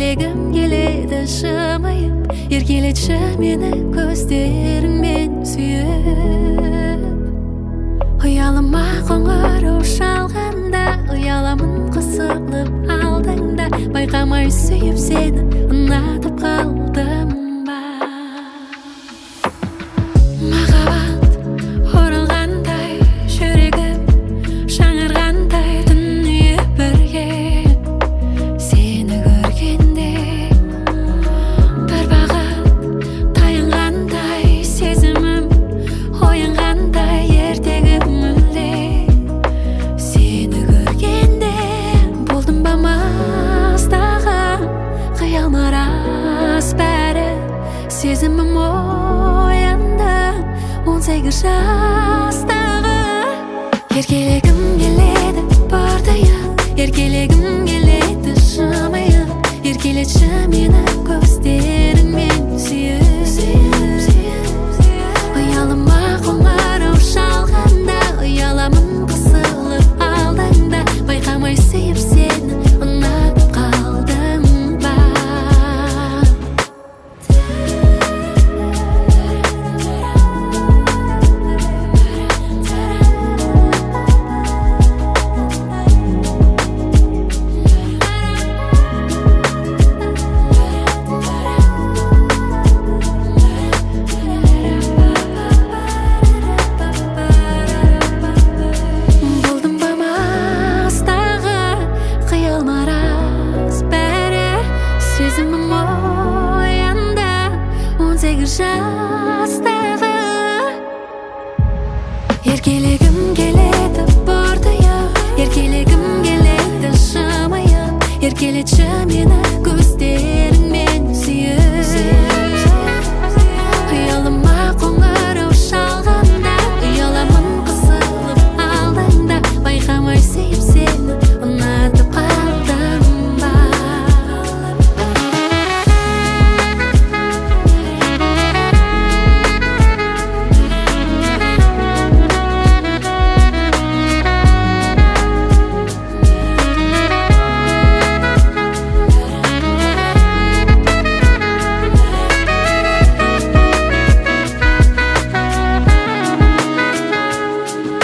еркелегім келеді жымиып, еркелетші мені көздеріңмен сүйіп. Ұялыма қоңырау шалғанда, ұяламын қысылып алдыңда, байқамай сүйіп сені ұнатып қалдым ба. Махаббат оралғандай, жүрегім жаңарғандай, дүние бірге сені көргенде. Бір бақыт таянғандай, сезімім оянғандай, ертегі мүлде сені көргенде. Болдым ба мастағы, қиялма рас бәрі, сезімім оянды 18 жастағы. Еркелегім келеді бардайып, еркелегім келеді жымиып, еркелетші мені көздеріңмен сүйіп. Ұялыма қоңырау шалғанда, ұяламын қысылып алдыңда, байқамай сүйіп сені ұнатып қалдым ба. Болдым ба мастағы, қиялма рас бәрі, сезімім оянды 18 жастағы. Еркелегім келеді бардайып, еркелегім келеді жымиып, еркелетші мені көз